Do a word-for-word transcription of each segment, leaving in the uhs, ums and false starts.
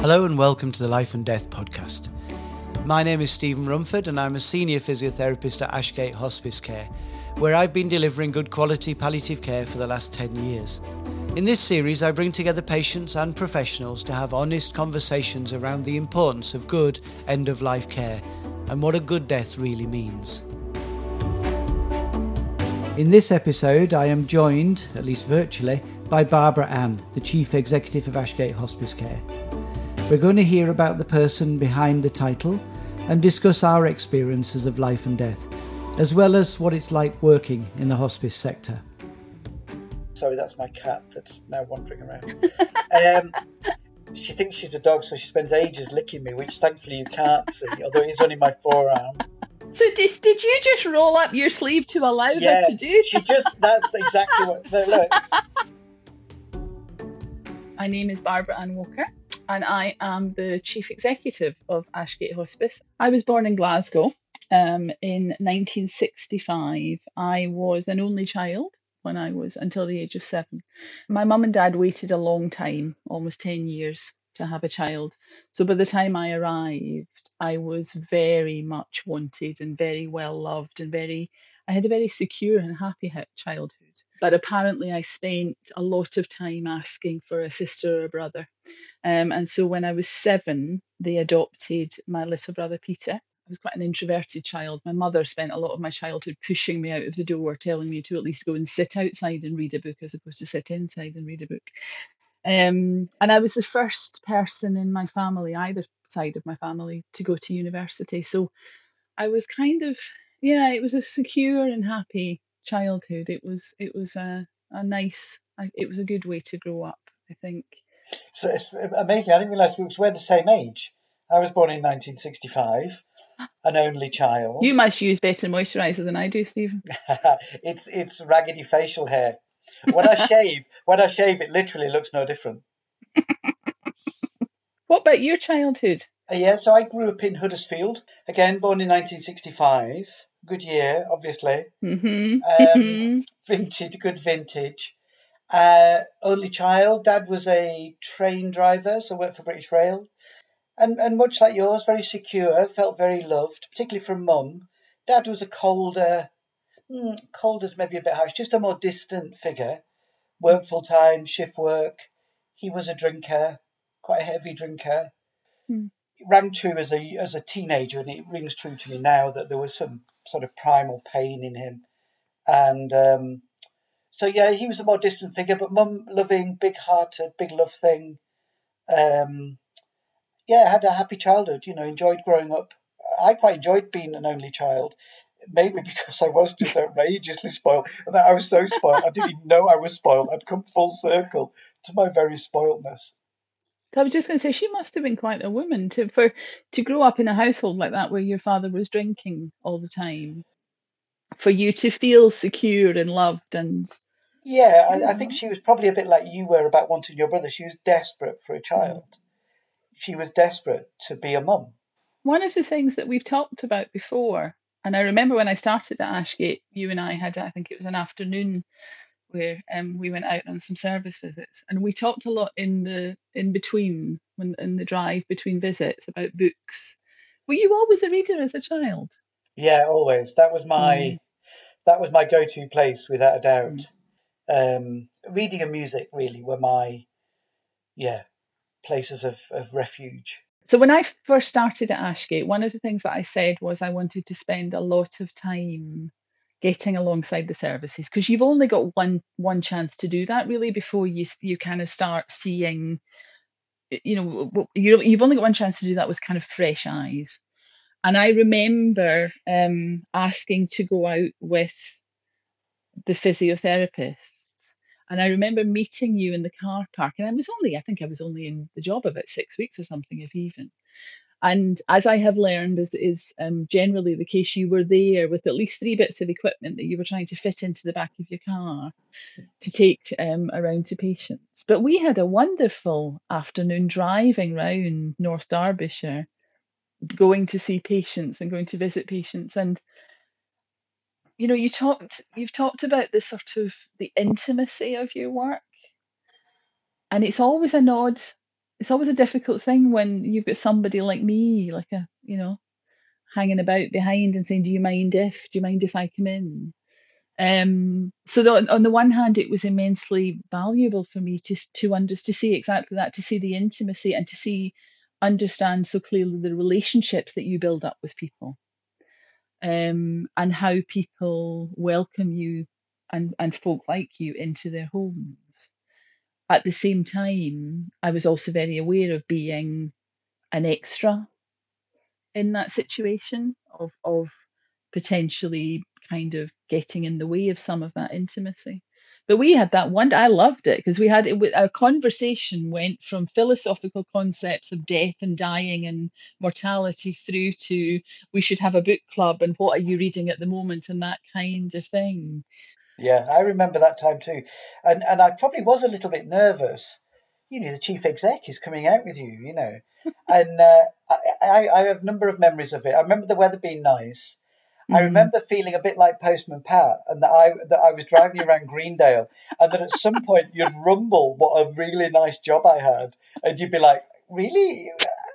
Hello and welcome to the Life and Death podcast. My name is Stephen Rumford and I'm a senior physiotherapist at Ashgate Hospice Care, where I've been delivering good quality palliative care for the last ten years. In this series, I bring together patients and professionals to have honest conversations around the importance of good end-of-life care and what a good death really means. In this episode, I am joined, at least virtually, by Barbara Ann, the Chief Executive of Ashgate Hospice Care. We're going to hear about the person behind the title and discuss our experiences of life and death, as well as what it's like working in the hospice sector. Sorry, that's my cat that's now wandering around. um, she thinks she's a dog, so she spends ages licking me, which thankfully you can't see, although it's only my forearm. So did, did you just roll up your sleeve to allow yeah, her to do she just, that's exactly what, look. My name is Barbara Ann Walker, and I am the Chief Executive of Ashgate Hospice. I was born in Glasgow um, in nineteen sixty-five. I was an only child when I was until the age of seven. My mum and dad waited a long time, almost ten years, to have a child. So by the time I arrived, I was very much wanted and very well loved and very, I had a very secure and happy childhood. But apparently I spent a lot of time asking for a sister or a brother. Um, and so when I was seven, they adopted my little brother, Peter. I was quite an introverted child. My mother spent a lot of my childhood pushing me out of the door, telling me to at least go and sit outside and read a book as opposed to sit inside and read a book. Um, and I was the first person in my family, either side of my family, to go to university. So I was kind of, yeah, it was a secure and happy childhood. It was, it was a, a nice, it was a good way to grow up, I think. So it's amazing. I didn't realise we were the same age. I was born in nineteen sixty-five, an only child. You must use better moisturiser than I do, Stephen. it's it's raggedy facial hair. When I shave, when I shave, it literally looks no different. What about your childhood? Uh, yeah, so I grew up in Huddersfield. Again, born in nineteen sixty-five. Good year, obviously. Mm-hmm. Um, Mm-hmm. Vintage, good vintage. Uh, only child. Dad was a train driver, so worked for British Rail. And and much like yours, very secure, felt very loved, particularly from mum. Dad was a colder, mm, cold is maybe a bit harsh, just a more distant figure. Worked full time, shift work. He was a drinker, quite a heavy drinker. Mm. It rang true as a as a teenager, and it rings true to me now that there was some sort of primal pain in him. And um, so yeah, he was a more distant figure, but mum loving, big-hearted, big love thing. Um, yeah, had a happy childhood. You know, enjoyed growing up. I quite enjoyed being an only child. Maybe because I was just outrageously spoiled, and that I was so spoiled, I didn't even know I was spoiled. I'd come full circle to my very spoiledness. I was just going to say, she must have been quite a woman to for to grow up in a household like that where your father was drinking all the time. For you to feel secure and loved and... Yeah, I, I think she was probably a bit like you were about wanting your brother. She was desperate for a child. Mm. She was desperate to be a mum. One of the things that we've talked about before, and I remember when I started at Ashgate, you and I had, I think it was an afternoon where um, we went out on some service visits, and we talked a lot in the in between, when in the drive between visits, about books. Were you always a reader as a child? Yeah, always. That was my mm. that was my go-to place, without a doubt. Mm. Um, reading and music really were my yeah places of, of refuge. So when I first started at Ashgate, one of the things that I said was I wanted to spend a lot of time getting alongside the services, because you've only got one one chance to do that really before you you kind of start seeing, you know, you you've only got one chance to do that with kind of fresh eyes. And I remember um, asking to go out with the physiotherapists. And I remember meeting you in the car park. And I was only, I think I was only in the job about six weeks or something, if even. And as I have learned, as is um, generally the case, you were there with at least three bits of equipment that you were trying to fit into the back of your car to take um, around to patients. But we had a wonderful afternoon driving round North Derbyshire, going to see patients and going to visit patients. And you know, you talked you've talked about the sort of the intimacy of your work, and it's always an odd it's always a difficult thing when you've got somebody like me, like a, you know, hanging about behind and saying, do you mind if, do you mind if I come in? Um, so the, on the one hand, it was immensely valuable for me to to under, to see exactly that, to see the intimacy and to see, understand so clearly the relationships that you build up with people, um, and how people welcome you and, and folk like you into their homes. At the same time, I was also very aware of being an extra in that situation, of of potentially kind of getting in the way of some of that intimacy. But we had that one. I loved it because we had it. Our conversation went from philosophical concepts of death and dying and mortality through to we should have a book club and what are you reading at the moment and that kind of thing. Yeah, I remember that time too, and and I probably was a little bit nervous. You know, the chief exec is coming out with you, you know, and uh, I, I I have a number of memories of it. I remember the weather being nice. I Mm. remember feeling a bit like Postman Pat, and that I that I was driving you around Greendale, and that at some point you'd rumble what a really nice job I had, and you'd be like, "Really?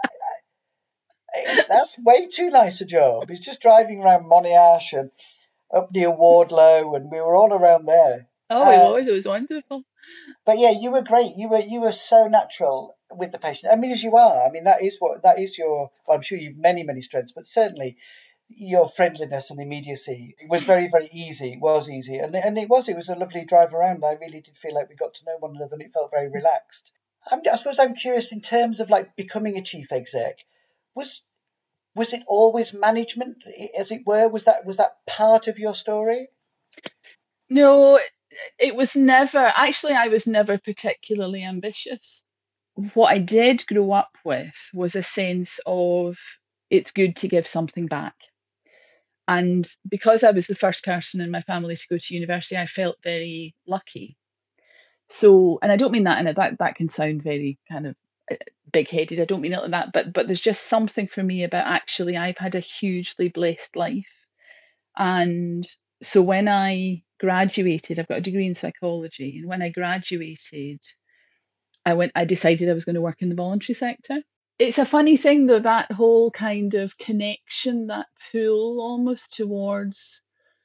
That's way too nice a job." It's just driving around Monash and up near Wardlow, and we were all around there. Oh, it Uh, was. It was wonderful. but yeah, you were great. You were you were so natural with the patient. I mean, as you are. I mean, that is what that is your. Well, I'm sure you've many many strengths, but certainly your friendliness and immediacy was very very easy. It was easy, and and it was it was a lovely drive around. I really did feel like we got to know one another, and it felt very relaxed. I'm, I suppose I'm curious in terms of like becoming a chief exec. Was was it always management, as it were? Was that was that part of your story? No, it was never. Actually, I was never particularly ambitious. What I did grow up with was a sense of it's good to give something back. And because I was the first person in my family to go to university, I felt very lucky. So, and I don't mean that in a that that can sound very kind of uh, big-headed. I don't mean it like that, but but there's just something for me about actually I've had a hugely blessed life. And so when I graduated, I've got a degree in psychology, and when I graduated, I went I decided I was going to work in the voluntary sector. It's a funny thing though, that whole kind of connection, that pull almost towards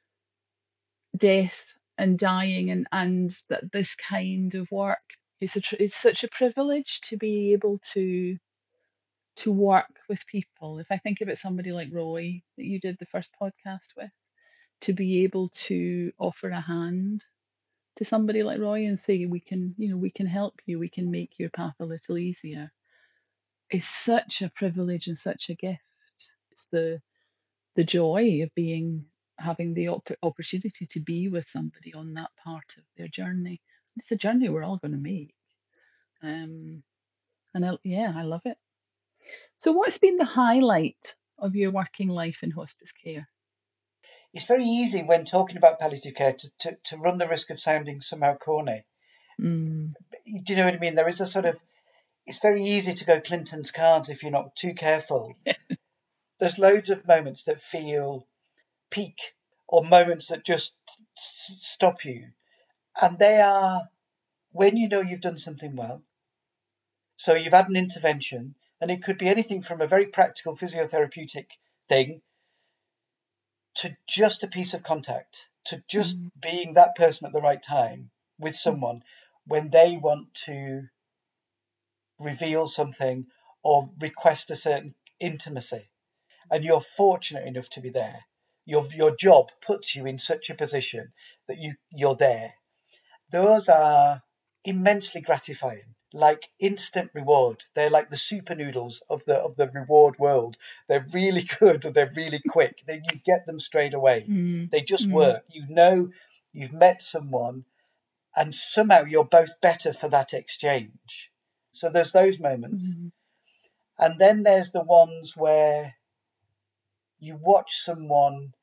death and dying, and and that this kind of work, it's a tr- it's such a privilege to be able to to work with people. If I think about somebody like Roy that you did the first podcast with, to be able to offer a hand to somebody like Roy and say we can, you know, we can help you, we can make your path a little easier, is such a privilege and such a gift. It's the the joy of being having the op- opportunity to be with somebody on that part of their journey. It's a journey we're all going to make, um, and I, yeah, I love it. So, what's been the highlight of your working life in hospice care? It's very easy when talking about palliative care to, to, to run the risk of sounding somehow corny. Mm. Do you know what I mean? There is a sort of, it's very easy to go Clinton's cards if you're not too careful. There's loads of moments that feel peak or moments that just s- stop you. And they are when you know you've done something well. So you've had an intervention, and it could be anything from a very practical physiotherapeutic thing to just a piece of contact, to just Mm. being that person at the right time with someone when they want to reveal something or request a certain intimacy. And you're fortunate enough to be there. Your, your job puts you in such a position that you, you're there. Those are immensely gratifying, like instant reward. They're like the super noodles of the of the reward world. They're really good and they're really quick. They, you get them straight away. Mm. They just Mm. work. You know you've met someone and somehow you're both better for that exchange. So there's those moments. Mm. And then there's the ones where you watch someone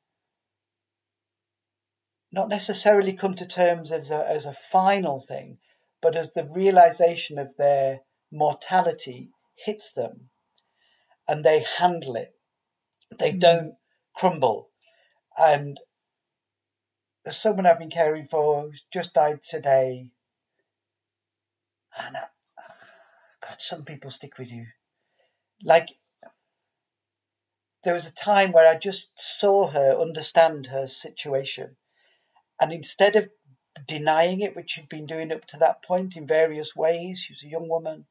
not necessarily come to terms as a, as a final thing, but as the realization of their mortality hits them and they handle it. They Mm. don't crumble. And there's someone I've been caring for who's just died today. And I, God, some people stick with you. Like, there was a time where I just saw her understand her situation. And instead of denying it, which she'd been doing up to that point in various ways, she was a young woman,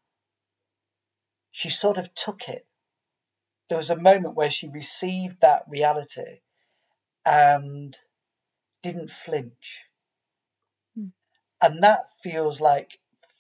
she sort of took it. There was a moment where she received that reality and didn't flinch. Mm. And that feels like,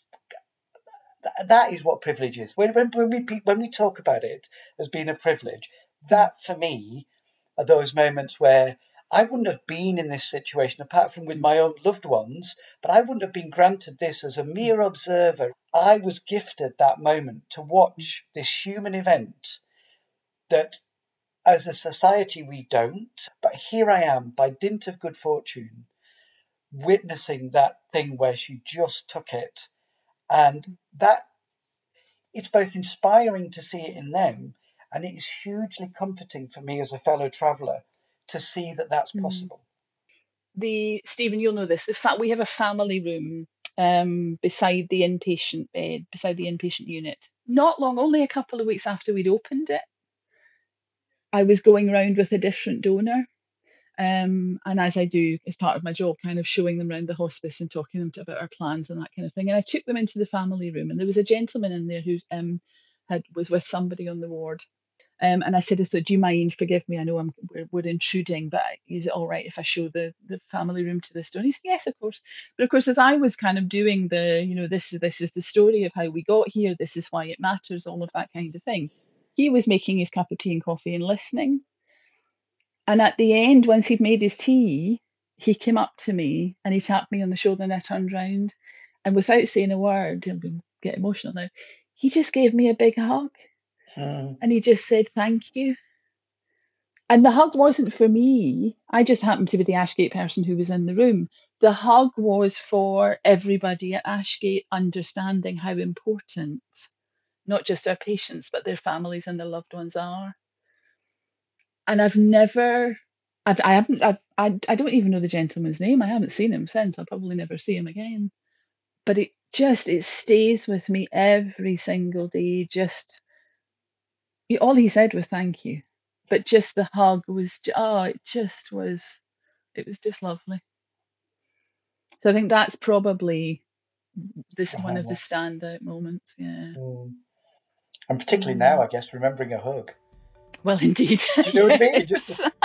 that is what privilege is. When, when, when, we, when we talk about it as being a privilege, that for me are those moments where I wouldn't have been in this situation apart from with my own loved ones, but I wouldn't have been granted this as a mere observer. I was gifted that moment to watch this human event that as a society we don't, but here I am by dint of good fortune witnessing that thing where she just took it. And that, it's both inspiring to see it in them, and it is hugely comforting for me as a fellow traveller to see that that's possible. The Stephen, you'll know this. The fact we have a family room um, beside the inpatient bed, beside the inpatient unit. Not long, only a couple of weeks after we'd opened it, I was going around with a different donor. Um, and as I do as part of my job, kind of showing them around the hospice and talking to them about our plans and that kind of thing. And I took them into the family room, and there was a gentleman in there who um, had was with somebody on the ward. Um, and I said, so do you mind, forgive me, I know I'm, we're, we're intruding, but is it all right if I show the, the family room to this donor? He said, yes, of course. But of course, as I was kind of doing the, you know, this is, this is the story of how we got here, this is why it matters, all of that kind of thing, he was making his cup of tea and coffee and listening. And at the end, once he'd made his tea, he came up to me and he tapped me on the shoulder, and I turned round. And without saying a word, I'm going to get emotional now, he just gave me a big hug. Hmm. And he just said, thank you. And the hug wasn't for me. I just happened to be the Ashgate person who was in the room. The hug was for everybody at Ashgate understanding how important not just our patients, but their families and their loved ones are. And I've never, I've, I haven't, I've, I, I don't even know the gentleman's name. I haven't seen him since. I'll probably never see him again. But it just, it stays with me every single day. Just, all he said was thank you. But just the hug was, oh, it just was, it was just lovely. So I think that's probably this one of the standout moments. Yeah. Mm. And particularly mm. now, I guess, remembering a hug. Well, indeed. Do you know what I mean? Just a...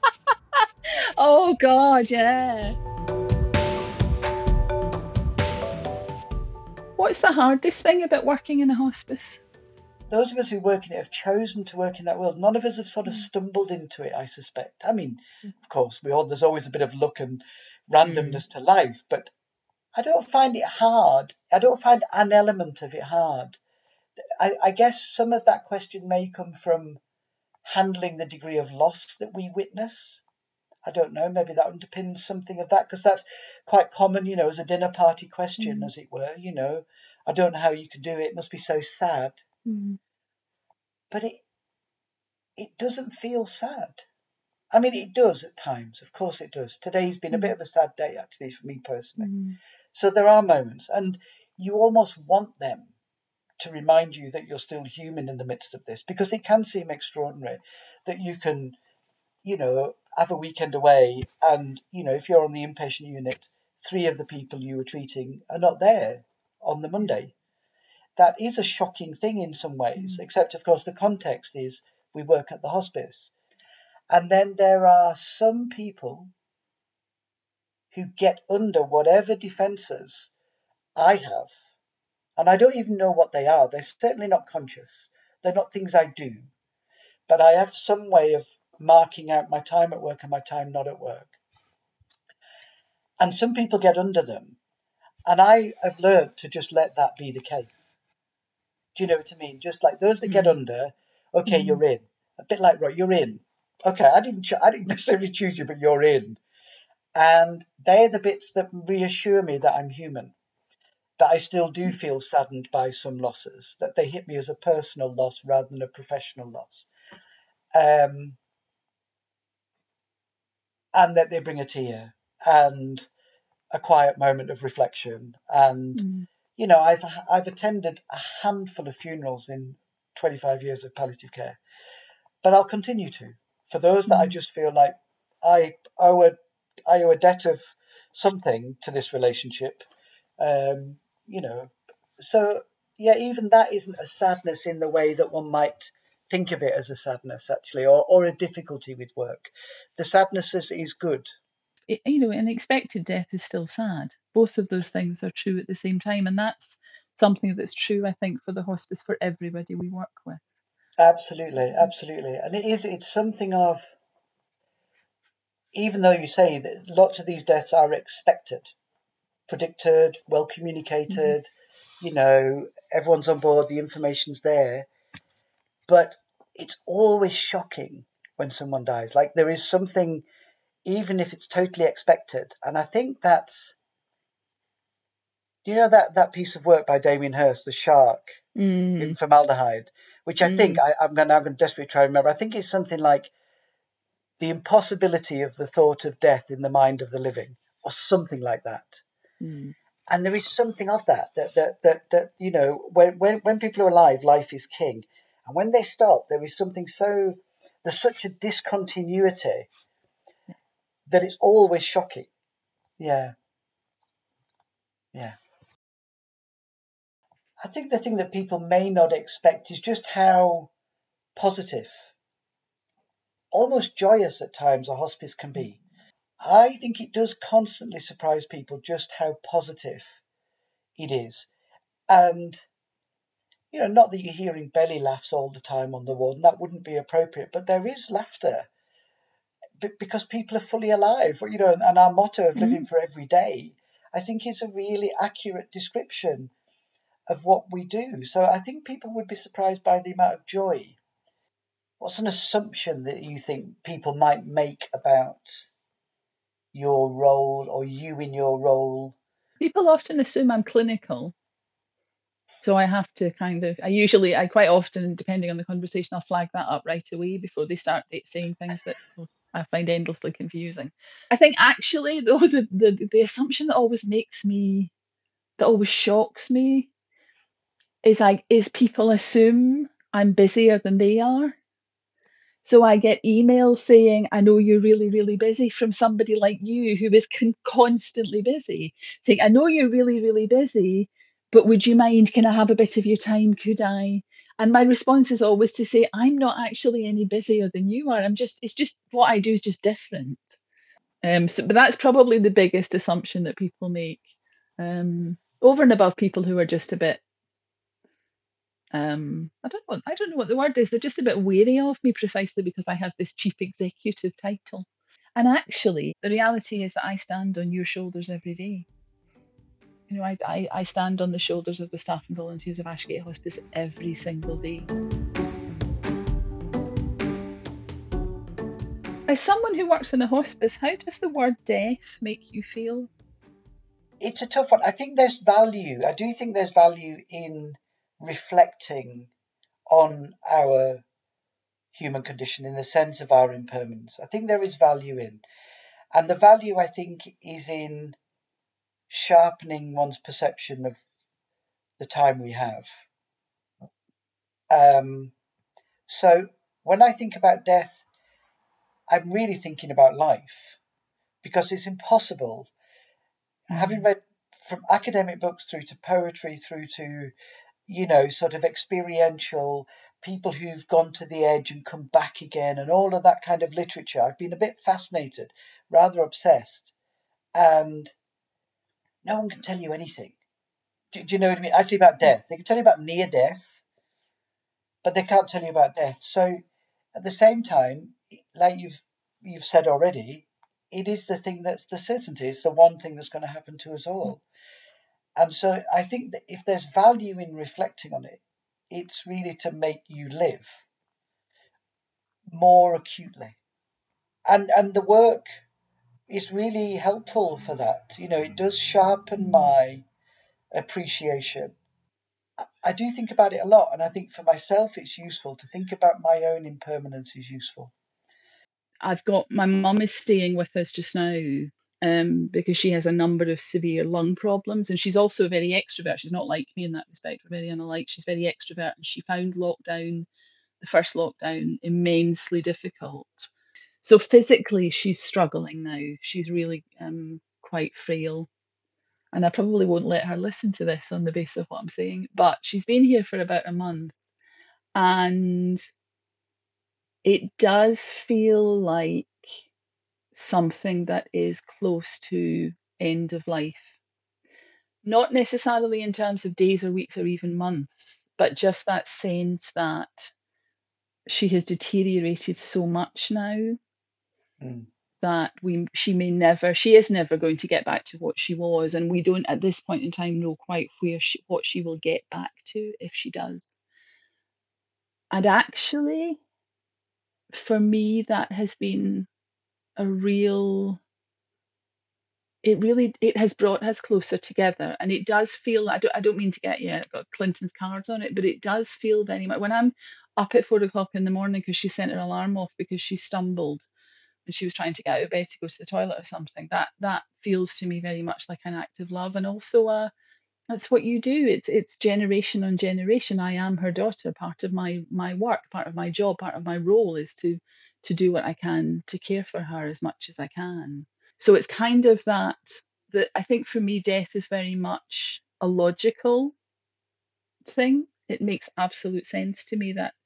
Oh, God, yeah. What's the hardest thing about working in a hospice? Those of us who work in it have chosen to work in that world. None of us have sort of stumbled into it, I suspect. I mean, of course, we all, there's always a bit of luck and randomness mm. to life, but I don't find it hard. I don't find an element of it hard. I, I guess some of that question may come from handling the degree of loss that we witness. I don't know, maybe that underpins something of that, because that's quite common, you know, as a dinner party question, mm. as it were. You know, I don't know how you can do it. It must be so sad. Mm. But it it doesn't feel sad. I mean, it does at times. Of course it does. Today's been mm. a bit of a sad day, actually, for me personally. Mm. So there are moments, and you almost want them to remind you that you're still human in the midst of this, because it can seem extraordinary that you can, you know, have a weekend away and, you know, if you're on the inpatient unit, three of the people you were treating are not there on the Monday. That is a shocking thing in some ways, mm. except, of course, the context is we work at the hospice. And then there are some people who get under whatever defences I have. And I don't even know what they are. They're certainly not conscious. They're not things I do. But I have some way of marking out my time at work and my time not at work. And some people get under them. And I have learned to just let that be the case. Do you know what I mean? Just like those that mm. get under, okay, mm. you're in. A bit like, right, you're in. Okay, I didn't, ch- I didn't necessarily choose you, but you're in. And they're the bits that reassure me that I'm human. That I still do feel saddened by some losses, that they hit me as a personal loss rather than a professional loss. Um, and that they bring a tear and a quiet moment of reflection. And, mm. you know, I've I've attended a handful of funerals in twenty-five years of palliative care, but I'll continue to. For those that I just feel like I owe a I owe a debt of something to this relationship, um, you know. So yeah, even that isn't a sadness in the way that one might think of it as a sadness, actually, or, or a difficulty with work. The sadness is, is good. It, you know, an expected death is still sad. Both of those things are true at the same time, and that's something that's true, I think, for the hospice for everybody we work with. Absolutely, absolutely, and it is. It's something of, even though you say that lots of these deaths are expected, predicted, well communicated, mm-hmm. you know, everyone's on board, the information's there, but it's always shocking when someone dies. Like there is something, even if it's totally expected, and I think that's, you know, that, that piece of work by Damien Hirst, The Shark mm. in Formaldehyde, which I mm. think, I, I'm now going to desperately try to remember, I think it's something like the impossibility of the thought of death in the mind of the living, or something like that. Mm. And there is something of that, that, that, that, that you know, when, when, when people are alive, life is king. And when they stop, there is something so, there's such a discontinuity that it's always shocking. Yeah. Yeah. I think the thing that people may not expect is just how positive, almost joyous at times, a hospice can be. I think it does constantly surprise people just how positive it is. And, you know, not that you're hearing belly laughs all the time on the ward, and that wouldn't be appropriate, but there is laughter because people are fully alive, you know, and our motto of living mm-hmm. for every day, I think is a really accurate description of what we do. So I think people would be surprised by the amount of joy. What's an assumption that you think people might make about your role or you in your role? People often assume I'm clinical. So I have to kind of, I usually, I quite often, depending on the conversation, I'll flag that up right away before they start saying things that I find endlessly confusing. I think actually, though, the, the, the assumption that always makes me, that always shocks me is like, is people assume I'm busier than they are. So I get emails saying, I know you're really, really busy, from somebody like you who is con- constantly busy, saying, I know you're really, really busy, but would you mind, can I have a bit of your time? Could I? And my response is always to say, I'm not actually any busier than you are. I'm just, it's just what I do is just different. Um, so, but that's probably the biggest assumption that people make, um, over and above people who are just a bit, um, I don't know, I don't know what the word is. They're just a bit wary of me precisely because I have this chief executive title. And actually, the reality is that I stand on your shoulders every day. You know, I, I, I stand on the shoulders of the staff and volunteers of Ashgate Hospice every single day. As someone who works in a hospice, how does the word death make you feel? It's a tough one. I think there's value. I do think there's value in reflecting on our human condition in the sense of our impermanence. I think there is value in. And the value, I think, is in sharpening one's perception of the time we have. Um, so when I think about death, I'm really thinking about life, because it's impossible. Mm-hmm. Having read from academic books through to poetry, through to, you know, sort of experiential people who've gone to the edge and come back again and all of that kind of literature, I've been a bit fascinated, rather obsessed. And no one can tell you anything. Do, do you know what I mean? Actually about death. They can tell you about near death, but they can't tell you about death. So at the same time, like you've you've said already, it is the thing that's the certainty. It's the one thing that's going to happen to us all. And so I think that if there's value in reflecting on it, it's really to make you live more acutely. And and the work is really helpful for that. You know, it does sharpen my appreciation. I do think about it a lot, and I think for myself it's useful to think about my own impermanence is useful. I've got, my mum is staying with us just now, um, because she has a number of severe lung problems, and she's also a very extrovert. She's not like me in that respect. We're very unlike. She's very extrovert, and she found lockdown, the first lockdown, immensely difficult. So physically, she's struggling now. She's really um, quite frail. And I probably won't let her listen to this on the basis of what I'm saying, but she's been here for about a month. And it does feel like something that is close to end of life. Not necessarily in terms of days or weeks or even months, but just that sense that she has deteriorated so much now Mm. that we she may never she is never going to get back to what she was, and we don't at this point in time know quite where she what she will get back to if she does. And actually, for me, that has been a real it really it has brought us closer together, and it does feel I don't, I don't mean to get you got Clinton's cards on it, but it does feel very much when I'm up at four o'clock in the morning because she sent her alarm off because she stumbled and she was trying to get out of bed to go to the toilet or something. That that feels to me very much like an act of love, and also uh that's what you do. It's it's generation on generation. I am her daughter. Part of my my work, part of my job, part of my role is to to do what I can to care for her as much as I can. So it's kind of that that I think for me, death is very much a logical thing. It makes absolute sense to me that,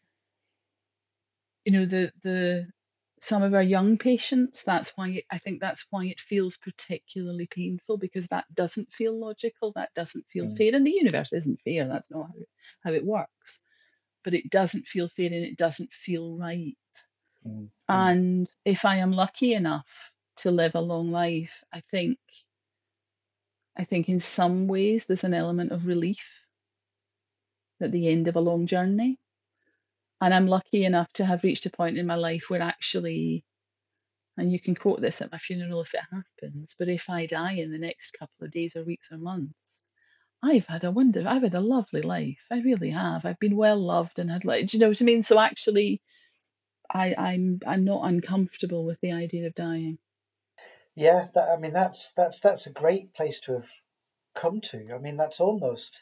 you know, the the some of our young patients, that's why it, I think that's why it feels particularly painful, because that doesn't feel logical, that doesn't feel Mm. fair, and the universe isn't fair. That's not how it, how it works. But it doesn't feel fair, and it doesn't feel right. Mm. And if I am lucky enough to live a long life, I think I think in some ways there's an element of relief at the end of a long journey. And I'm lucky enough to have reached a point in my life where actually, and you can quote this at my funeral if it happens, but if I die in the next couple of days or weeks or months, I've had a wonder, I've had a lovely life. I really have. I've been well loved and had like, do you know what I mean? So actually, I, I'm I'm not uncomfortable with the idea of dying. Yeah, that, I mean that's that's that's a great place to have come to. I mean that's almost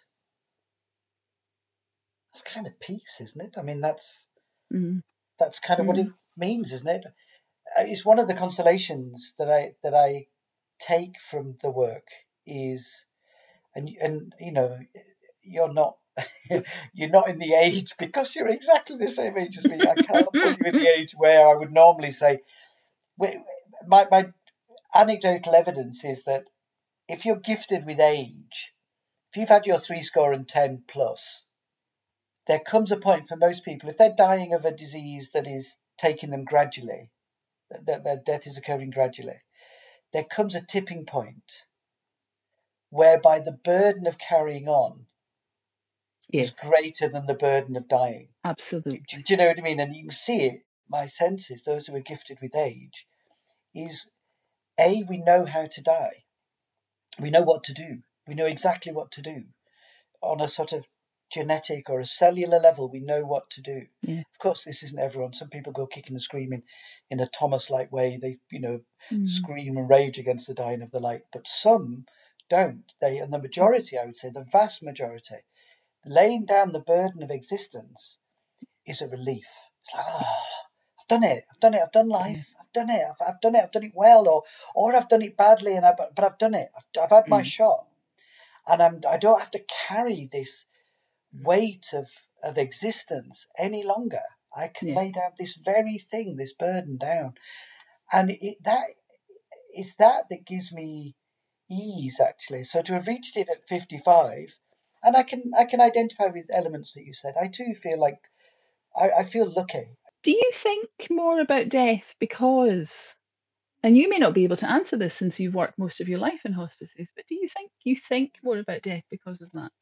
that's kind of peace, isn't it? I mean that's Mm. that's kind of what it Mm. means, isn't it? It's one of the consolations that I that I take from the work is, and and you know, you're not you're not in the age because you're exactly the same age as me. I can't put you in the age where I would normally say. My my anecdotal evidence is that if you're gifted with age, if you've had your three score and ten plus, there comes a point for most people, if they're dying of a disease that is taking them gradually, that their death is occurring gradually, there comes a tipping point whereby the burden of carrying on Yes, is greater than the burden of dying. Do, absolutely. do, do you know what I mean? And you can see it. My sense is those who are gifted with age is, A, we know how to die. We know what to do. We know exactly what to do. On a sort of genetic or a cellular level, we know what to do. Yeah. Of course, this isn't everyone. Some people go kicking and screaming in a Thomas-like way. They, you know, Mm. scream and rage against the dying of the light. But some don't. They, and the majority, I would say, the vast majority, laying down the burden of existence is a relief. It's like, oh, I've done it. I've done it. I've done life. I've done it. I've, I've done it. I've done it well, or or I've done it badly, and I, but, but I've done it. I've, I've had my Mm. shot, and I'm. I don't have to carry this weight of of existence any longer. I can Yeah. lay down this very thing, this burden down, and it, that it's that that gives me ease, actually. So to have reached it at fifty-five, and I can I can identify with elements that you said. I too feel like I, I feel lucky. Do you think more about death because, and you may not be able to answer this since you've worked most of your life in hospices, but do you think you think more about death because of that?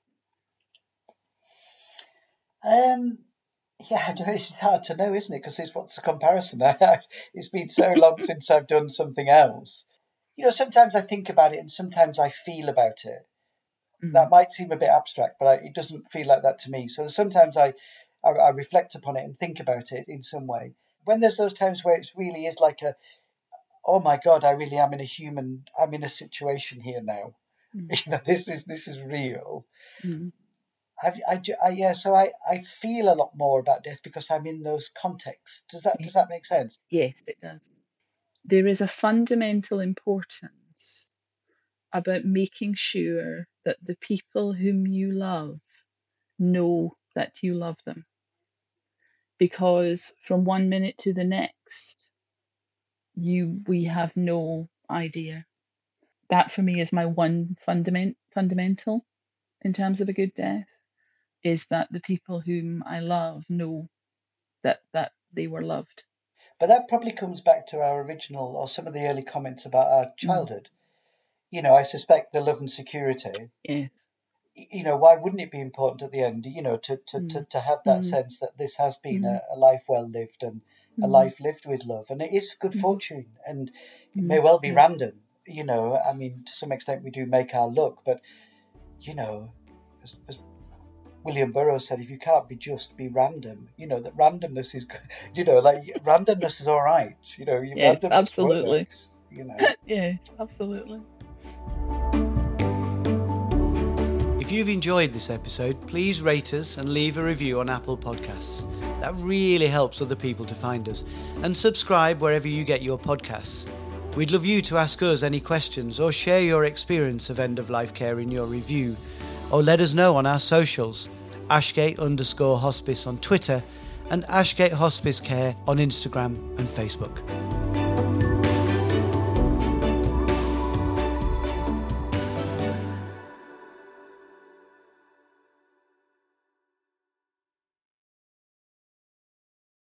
Um, yeah, I don't know, it's hard to know, isn't it? Because it's what's the comparison? It's been so long since I've done something else. You know, sometimes I think about it, and sometimes I feel about it. Mm. That might seem a bit abstract, but I, it doesn't feel like that to me. So sometimes I, I, I reflect upon it and think about it in some way. When there's those times where it really is like a oh my God, I really am in a human, I'm in a situation here now. Mm. You know, this is this is real. Mm. I, I, I, yeah, so I, I feel a lot more about death because I'm in those contexts. Does that does that make sense? Yes, it does. There is a fundamental importance about making sure that the people whom you love know that you love them. Because from one minute to the next, you we have no idea. That for me is my one fundament fundamental in terms of a good death, is that the people whom I love know that that they were loved. But that probably comes back to our original or some of the early comments about our childhood. Mm. You know, I suspect the love and security. Yes. You know, why wouldn't it be important at the end, you know, to, to, mm. to, to have that mm. sense that this has been mm. a, a life well lived and mm. a life lived with love. And it is good mm. fortune, and it may well be mm. random. You know, I mean, to some extent we do make our luck, but, you know, as, as William Burroughs said, if you can't be just, be random. You know, that randomness is, you know, like randomness is all right. You know, yes, randomness absolutely. Works, you know. Yes, absolutely. If you've enjoyed this episode, please rate us and leave a review on Apple Podcasts. That really helps other people to find us. And subscribe wherever you get your podcasts. We'd love you to ask us any questions or share your experience of end-of-life care in your review. Or let us know on our socials, Ashgate underscore hospice on Twitter and Ashgate Hospice Care on Instagram and Facebook.